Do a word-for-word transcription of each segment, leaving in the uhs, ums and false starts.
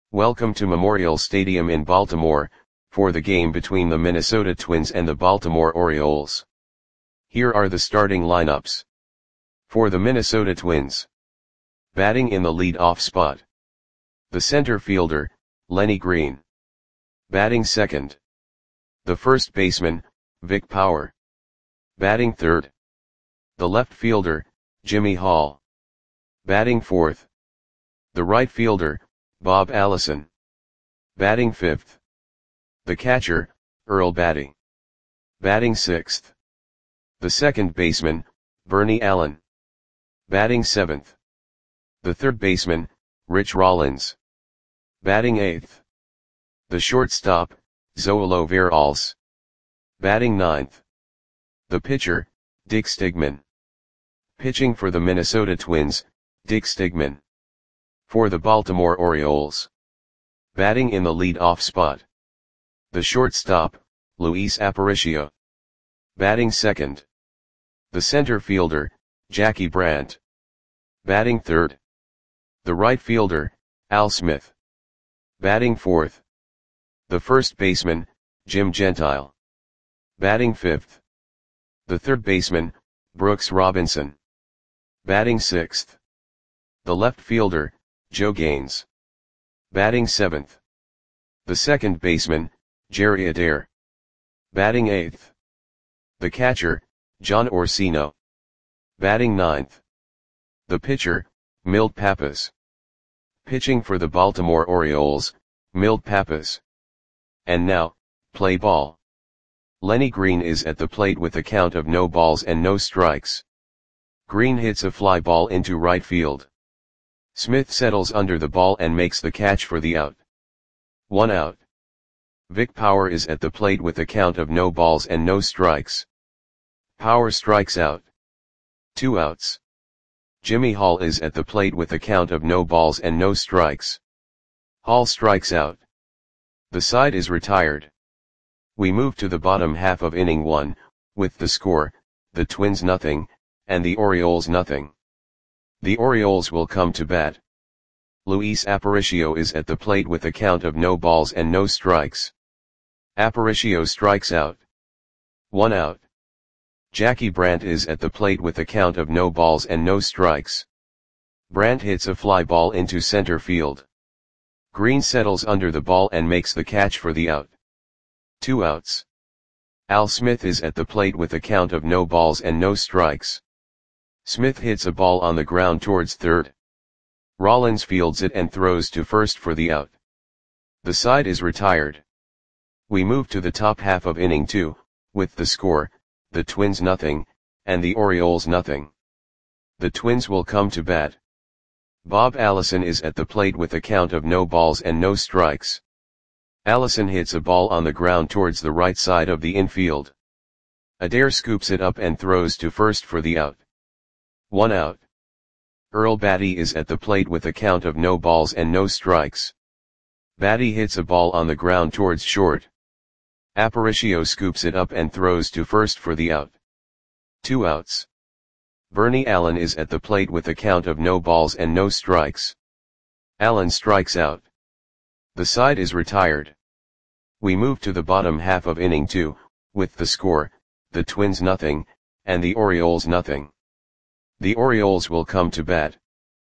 Welcome to Memorial Stadium in Baltimore, for the game between the Minnesota Twins and the Baltimore Orioles. Here are the starting lineups. For the Minnesota Twins. Batting in the lead-off spot. The center fielder, Lenny Green. Batting second. The first baseman, Vic Power. Batting third. The left fielder, Jimmy Hall. Batting fourth. The right fielder, Bob Allison. Batting fifth. The catcher, Earl Battey. Batting sixth. The second baseman, Bernie Allen. Batting seventh. The third baseman, Rich Rollins. Batting eighth. The shortstop, Zoilo Veralles. Batting ninth. The pitcher, Dick Stigman. Pitching for the Minnesota Twins, Dick Stigman. For the Baltimore Orioles. Batting in the lead-off spot. The shortstop, Luis Aparicio. Batting second. The center fielder, Jackie Brandt. Batting third. The right fielder, Al Smith. Batting fourth. The first baseman, Jim Gentile. Batting fifth. The third baseman, Brooks Robinson. Batting sixth. The left fielder, Joe Gaines. Batting seventh. The second baseman, Jerry Adair. Batting eighth. The catcher, John Orsino. Batting ninth. The pitcher, Milt Pappas. Pitching for the Baltimore Orioles, Milt Pappas. And now, play ball. Lenny Green is at the plate with a count of no balls and no strikes. Green hits a fly ball into right field. Smith settles under the ball and makes the catch for the out. One out. Vic Power is at the plate with a count of no balls and no strikes. Power strikes out. Two outs. Jimmy Hall is at the plate with a count of no balls and no strikes. Hall strikes out. The side is retired. We move to the bottom half of inning one, with the score, the Twins nothing, and the Orioles nothing. The Orioles will come to bat. Luis Aparicio is at the plate with a count of no balls and no strikes. Aparicio strikes out. One out. Jackie Brandt is at the plate with a count of no balls and no strikes. Brandt hits a fly ball into center field. Green settles under the ball and makes the catch for the out. Two outs. Al Smith is at the plate with a count of no balls and no strikes. Smith hits a ball on the ground towards third. Rollins fields it and throws to first for the out. The side is retired. We move to the top half of inning two, with the score, the Twins nothing, and the Orioles nothing. The Twins will come to bat. Bob Allison is at the plate with a count of no balls and no strikes. Allison hits a ball on the ground towards the right side of the infield. Adair scoops it up and throws to first for the out. One out. Earl Battey is at the plate with a count of no balls and no strikes. Battey hits a ball on the ground towards short. Aparicio scoops it up and throws to first for the out. Two outs. Bernie Allen is at the plate with a count of no balls and no strikes. Allen strikes out. The side is retired. We move to the bottom half of inning two, with the score, the Twins nothing, and the Orioles nothing. The Orioles will come to bat.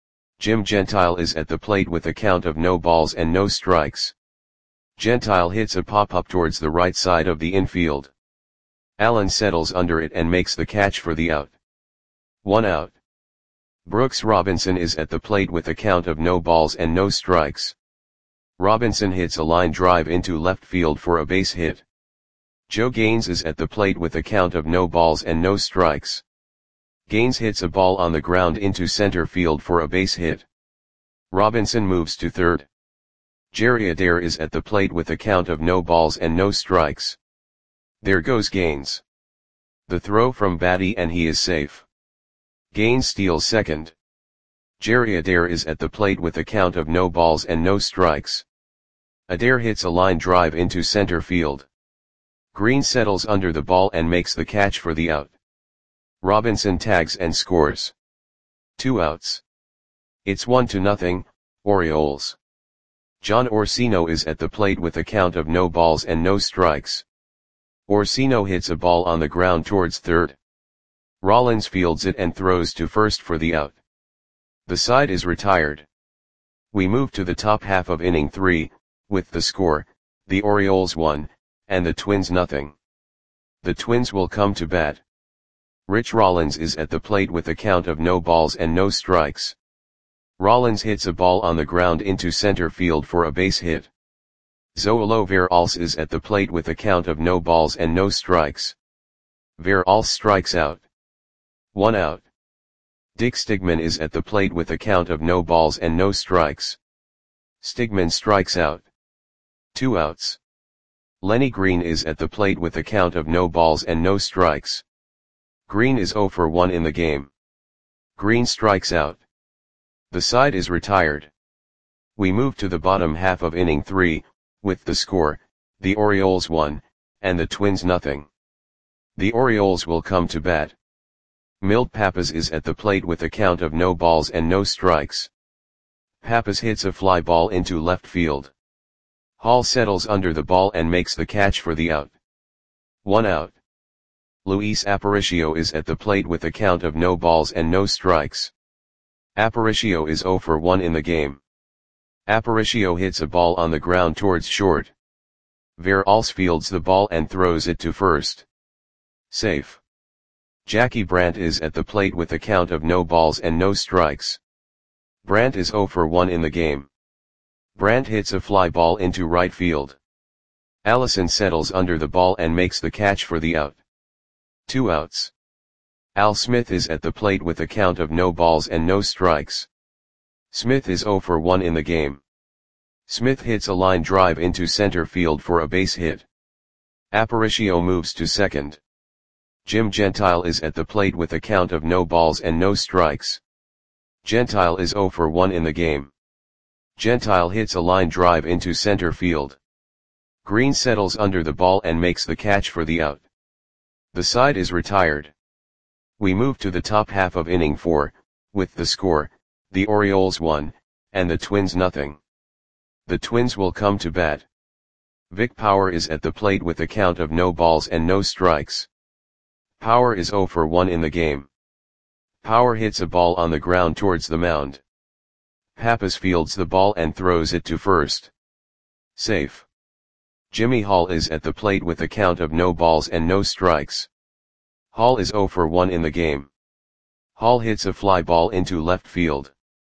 Jim Gentile is at the plate with a count of no balls and no strikes. Gentile hits a pop-up towards the right side of the infield. Allen settles under it and makes the catch for the out. One out. Brooks Robinson is at the plate with a count of no balls and no strikes. Robinson hits a line drive into left field for a base hit. Joe Gaines is at the plate with a count of no balls and no strikes. Gaines hits a ball on the ground into center field for a base hit. Robinson moves to third. Jerry Adair is at the plate with a count of no balls and no strikes. There goes Gaines. The throw from Battey and he is safe. Gaines steals second. Jerry Adair is at the plate with a count of no balls and no strikes. Adair hits a line drive into center field. Green settles under the ball and makes the catch for the out. Robinson tags and scores. Two outs. It's one to nothing, Orioles. John Orsino is at the plate with a count of no balls and no strikes. Orsino hits a ball on the ground towards third. Rollins fields it and throws to first for the out. The side is retired. We move to the top half of inning three, with the score, the Orioles one, and the Twins nothing. The Twins will come to bat. Rich Rollins is at the plate with a count of no balls and no strikes. Rollins hits a ball on the ground into center field for a base hit. Zoilo Veralce is at the plate with a count of no balls and no strikes. Veralce strikes out. One out. Dick Stigman is at the plate with a count of no balls and no strikes. Stigman strikes out. Two outs. Lenny Green is at the plate with a count of no balls and no strikes. Green is oh for one in the game. Green strikes out. The side is retired. We move to the bottom half of inning three, with the score, the Orioles one, and the Twins nothing. The Orioles will come to bat. Milt Pappas is at the plate with a count of no balls and no strikes. Pappas hits a fly ball into left field. Hall settles under the ball and makes the catch for the out. One out. Luis Aparicio is at the plate with a count of no balls and no strikes. Aparicio is oh for one in the game. Aparicio hits a ball on the ground towards short. Veralce fields the ball and throws it to first. Safe. Jackie Brandt is at the plate with a count of no balls and no strikes. Brandt is oh for one in the game. Brandt hits a fly ball into right field. Allison settles under the ball and makes the catch for the out. Two outs. Al Smith is at the plate with a count of no balls and no strikes. Smith is oh for one in the game. Smith hits a line drive into center field for a base hit. Aparicio moves to second. Jim Gentile is at the plate with a count of no balls and no strikes. Gentile is oh for one in the game. Gentile hits a line drive into center field. Green settles under the ball and makes the catch for the out. The side is retired. We move to the top half of inning four, with the score, the Orioles one, and the Twins nothing. The Twins will come to bat. Vic Power is at the plate with a count of no balls and no strikes. Power is oh for one in the game. Power hits a ball on the ground towards the mound. Pappas fields the ball and throws it to first. Safe. Jimmy Hall is at the plate with a count of no balls and no strikes. Hall is oh for one in the game. Hall hits a fly ball into left field.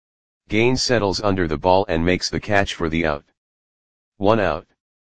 Gaines settles under the ball and makes the catch for the out. One out.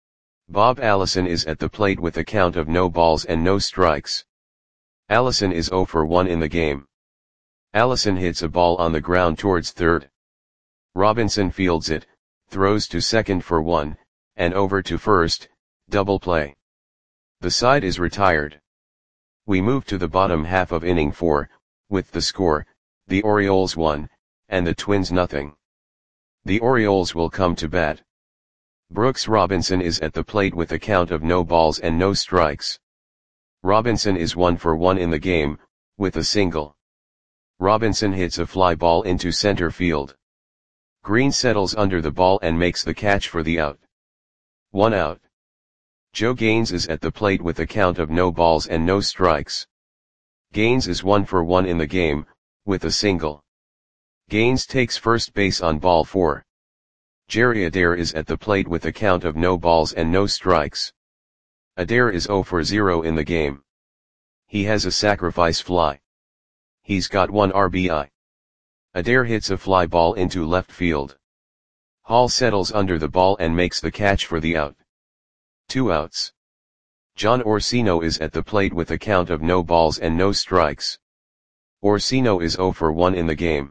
Bob Allison is at the plate with a count of no balls and no strikes. Allison is oh for one in the game. Allison hits a ball on the ground towards third. Robinson fields it, throws to second for one, and over to first, double play. The side is retired. We move to the bottom half of inning four, with the score, the Orioles one, and the Twins nothing. The Orioles will come to bat. Brooks Robinson is at the plate with a count of no balls and no strikes. Robinson is one for one in the game, with a single. Robinson hits a fly ball into center field. Green settles under the ball and makes the catch for the out. One out. Joe Gaines is at the plate with a count of no balls and no strikes. Gaines is one for one in the game, with a single. Gaines takes first base on ball four. Jerry Adair is at the plate with a count of no balls and no strikes. Adair is oh for zero in the game. He has a sacrifice fly. He's got one R B I. Adair hits a fly ball into left field. Hall settles under the ball and makes the catch for the out. Two outs. John Orsino is at the plate with a count of no balls and no strikes. Orsino is oh for one in the game.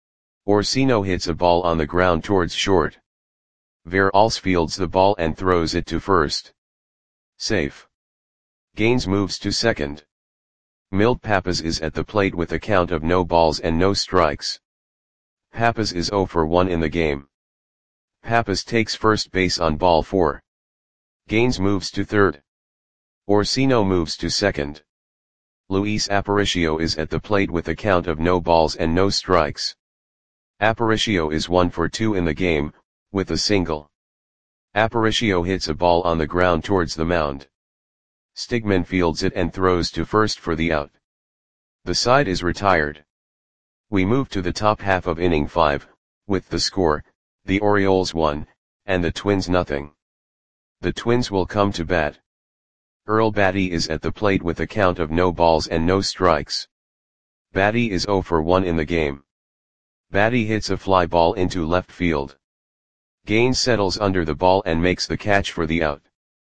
Orsino hits a ball on the ground towards short. Veralce fields the ball and throws it to first. Safe. Gaines moves to second. Milt Pappas is at the plate with a count of no balls and no strikes. Pappas is oh for one in the game. Pappas takes first base on ball four. Gaines moves to third. Orsino moves to second. Luis Aparicio is at the plate with a count of no balls and no strikes. Aparicio is one for two in the game, with a single. Aparicio hits a ball on the ground towards the mound. Stigman fields it and throws to first for the out. The side is retired. We move to the top half of inning five, with the score, the Orioles one, and the Twins nothing. The Twins will come to bat. Earl Batty is at the plate with a count of no balls and no strikes. Batty is oh for one in the game. Batty hits a fly ball into left field. Gaines settles under the ball and makes the catch for the out.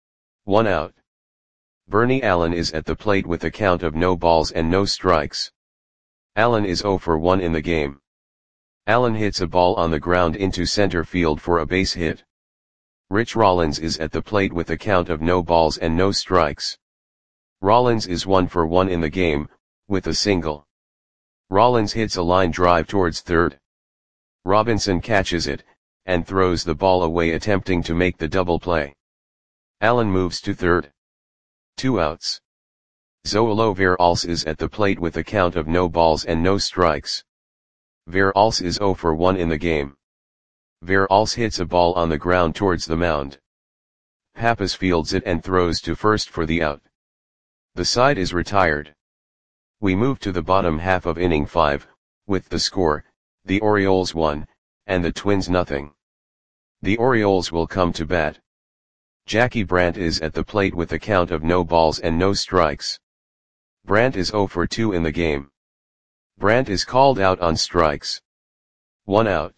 One out. Bernie Allen is at the plate with a count of no balls and no strikes. Allen is oh for one in the game. Allen hits a ball on the ground into center field for a base hit. Rich Rollins is at the plate with a count of no balls and no strikes. Rollins is one for one in the game, with a single. Rollins hits a line drive towards third. Robinson catches it, and throws the ball away attempting to make the double play. Allen moves to third. Two outs. Zoilo Veralles is at the plate with a count of no balls and no strikes. Veralles is oh for one in the game. Veralles hits a ball on the ground towards the mound. Pappas fields it and throws to first for the out. The side is retired. We move to the bottom half of inning five, with the score, the Orioles one, and the Twins nothing. The Orioles will come to bat. Jackie Brandt is at the plate with a count of no balls and no strikes. Brandt is oh for two in the game. Brandt is called out on strikes. One out.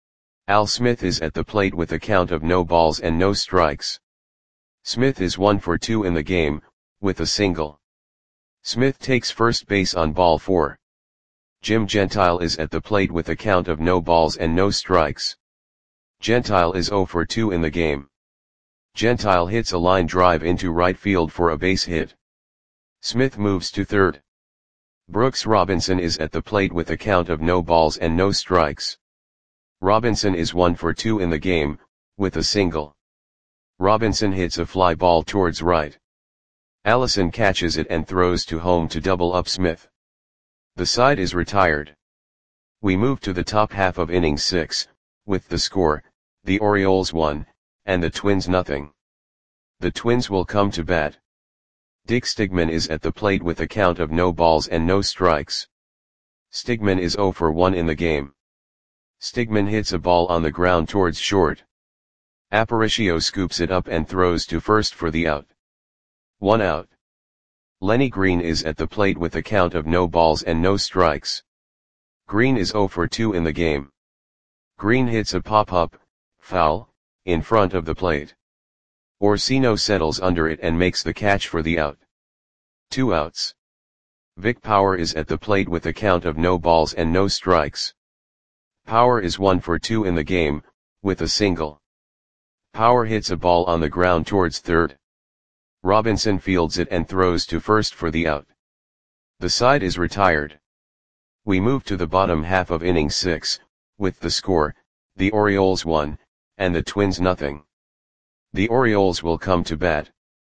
Al Smith is at the plate with a count of no balls and no strikes. Smith is one for two in the game, with a single. Smith takes first base on ball four. Jim Gentile is at the plate with a count of no balls and no strikes. Gentile is oh for two in the game. Gentile hits a line drive into right field for a base hit. Smith moves to third. Brooks Robinson is at the plate with a count of no balls and no strikes. Robinson is one for two in the game, with a single. Robinson hits a fly ball towards right. Allison catches it and throws to home to double up Smith. The side is retired. We move to the top half of inning six, with the score, the Orioles one, and the Twins nothing. The Twins will come to bat. Dick Stigman is at the plate with a count of no balls and no strikes. Stigman is oh for one in the game. Stigman hits a ball on the ground towards short. Aparicio scoops it up and throws to first for the out. One out. Lenny Green is at the plate with a count of no balls and no strikes. Green is oh for two in the game. Green hits a pop-up, foul, in front of the plate. Orsino settles under it and makes the catch for the out. Two outs. Vic Power is at the plate with a count of no balls and no strikes. Power is one for two in the game, with a single. Power hits a ball on the ground towards third. Robinson fields it and throws to first for the out. The side is retired. We move to the bottom half of inning six, with the score, the Orioles one, and the Twins nothing. The Orioles will come to bat.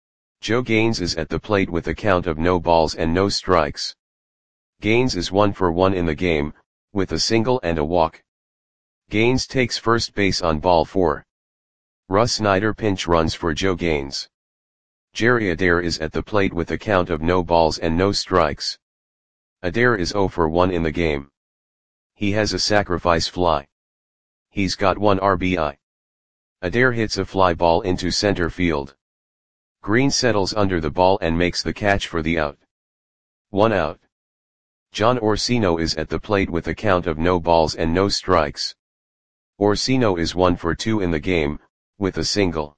Joe Gaines is at the plate with a count of no balls and no strikes. Gaines is one for one in the game, with a single and a walk. Gaines takes first base on ball four. Russ Snyder pinch runs for Joe Gaines. Jerry Adair is at the plate with a count of no balls and no strikes. Adair is oh for one in the game. He has a sacrifice fly. He's got one R B I. Adair hits a fly ball into center field. Green settles under the ball and makes the catch for the out. One out. John Orsino is at the plate with a count of no balls and no strikes. Orsino is one for two in the game, with a single.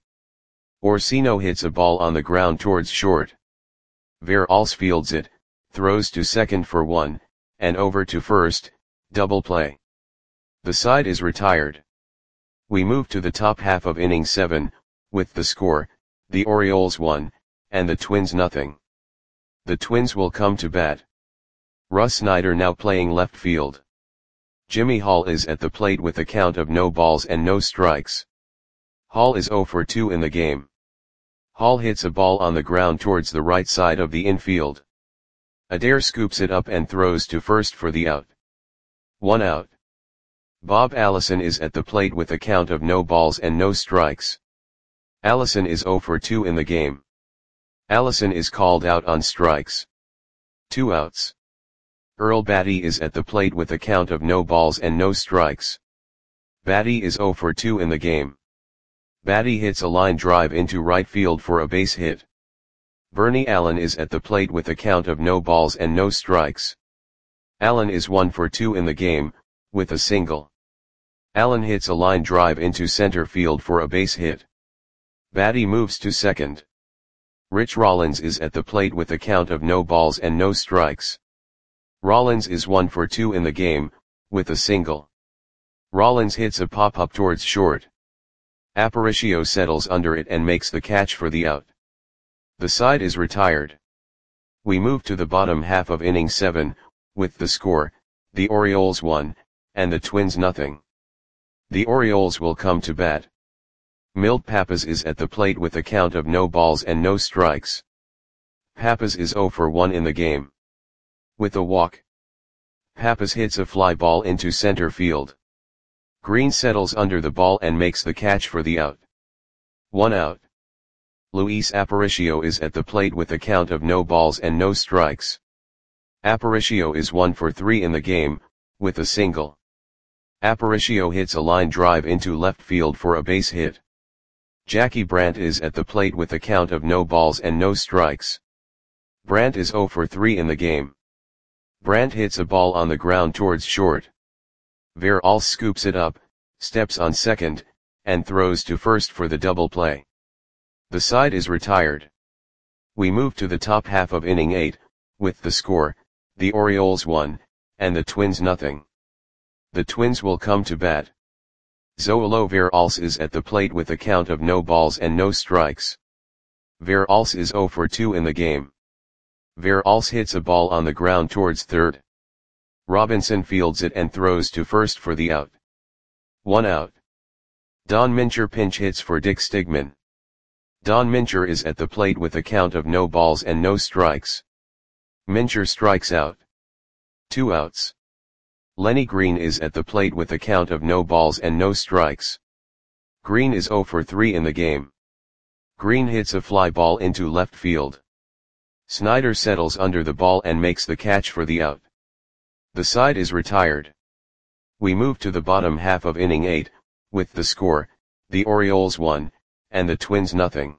Orsino hits a ball on the ground towards short. Veralles fields it, throws to second for one, and over to first, double play. The side is retired. We move to the top half of inning seven, with the score, the Orioles one, and the Twins nothing. The Twins will come to bat. Russ Snyder now playing left field. Jimmy Hall is at the plate with a count of no balls and no strikes. Hall is oh for two in the game. Hall hits a ball on the ground towards the right side of the infield. Adair scoops it up and throws to first for the out. One out. Bob Allison is at the plate with a count of no balls and no strikes. Allison is zero for two in the game. Allison is called out on strikes. Two outs. Earl Batty is at the plate with a count of no balls and no strikes. Batty is zero for two in the game. Batty hits a line drive into right field for a base hit. Bernie Allen is at the plate with a count of no balls and no strikes. Allen is one for two in the game, with a single. Allen hits a line drive into center field for a base hit. Batty moves to second. Rich Rollins is at the plate with a count of no balls and no strikes. Rollins is one for two in the game, with a single. Rollins hits a pop-up towards short. Aparicio settles under it and makes the catch for the out. The side is retired. We move to the bottom half of inning seven, with the score, the Orioles one, and the Twins nothing. The Orioles will come to bat. Milt Pappas is at the plate with a count of no balls and no strikes. Pappas is zero for one in the game. With a walk. Pappas hits a fly ball into center field. Green settles under the ball and makes the catch for the out. One out. Luis Aparicio is at the plate with a count of no balls and no strikes. Aparicio is one for three in the game, with a single. Aparicio hits a line drive into left field for a base hit. Jackie Brandt is at the plate with a count of no balls and no strikes. Brandt is zero for three in the game. Brandt hits a ball on the ground towards short. Veralles scoops it up, steps on second, and throws to first for the double play. The side is retired. We move to the top half of inning eight, with the score, the Orioles one, and the Twins nothing. The Twins will come to bat. Zoilo Veralles is at the plate with a count of no balls and no strikes. Veralles is zero for two in the game. Veralles hits a ball on the ground towards third. Robinson fields it and throws to first for the out. One out. Don Mincher pinch hits for Dick Stigman. Don Mincher is at the plate with a count of no balls and no strikes. Mincher strikes out. Two outs. Lenny Green is at the plate with a count of no balls and no strikes. Green is zero for three in the game. Green hits a fly ball into left field. Snyder settles under the ball and makes the catch for the out. The side is retired. We move to the bottom half of inning eight, with the score, the Orioles one, and the Twins nothing.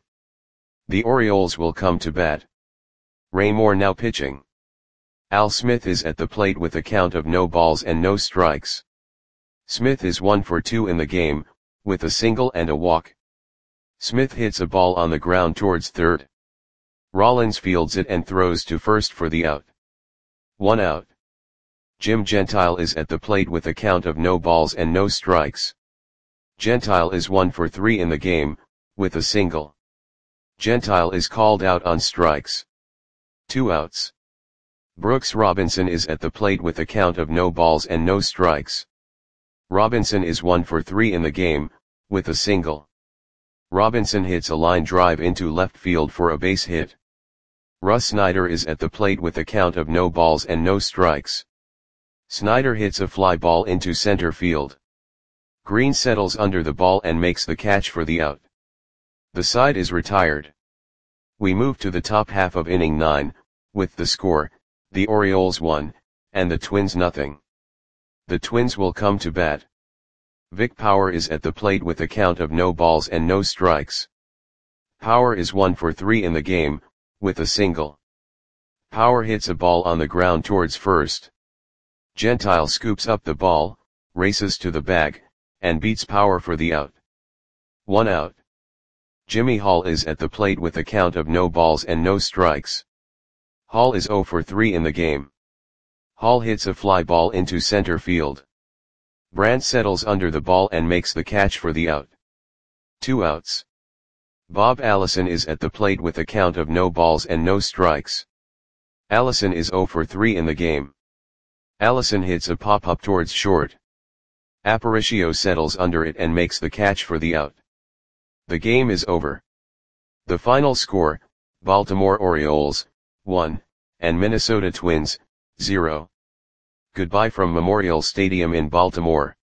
The Orioles will come to bat. Ray Moore now pitching. Al Smith is at the plate with a count of no balls and no strikes. Smith is one for two in the game, with a single and a walk. Smith hits a ball on the ground towards third. Rollins fields it and throws to first for the out. One out. Jim Gentile is at the plate with a count of no balls and no strikes. Gentile is one for three in the game, with a single. Gentile is called out on strikes. Two outs. Brooks Robinson is at the plate with a count of no balls and no strikes. Robinson is one for three in the game, with a single. Robinson hits a line drive into left field for a base hit. Russ Snyder is at the plate with a count of no balls and no strikes. Snyder hits a fly ball into center field. Green settles under the ball and makes the catch for the out. The side is retired. We move to the top half of inning nine, with the score, the Orioles one, and the Twins nothing. The Twins will come to bat. Vic Power is at the plate with a count of no balls and no strikes. Power is one for three in the game, with a single. Power hits a ball on the ground towards first. Gentile scoops up the ball, races to the bag, and beats Power for the out. One out. Jimmy Hall is at the plate with a count of no balls and no strikes. Hall is zero for three in the game. Hall hits a fly ball into center field. Brandt settles under the ball and makes the catch for the out. Two outs. Bob Allison is at the plate with a count of no balls and no strikes. Allison is zero for three in the game. Allison hits a pop-up towards short. Aparicio settles under it and makes the catch for the out. The game is over. The final score, Baltimore Orioles, one, and Minnesota Twins, zero. Goodbye from Memorial Stadium in Baltimore.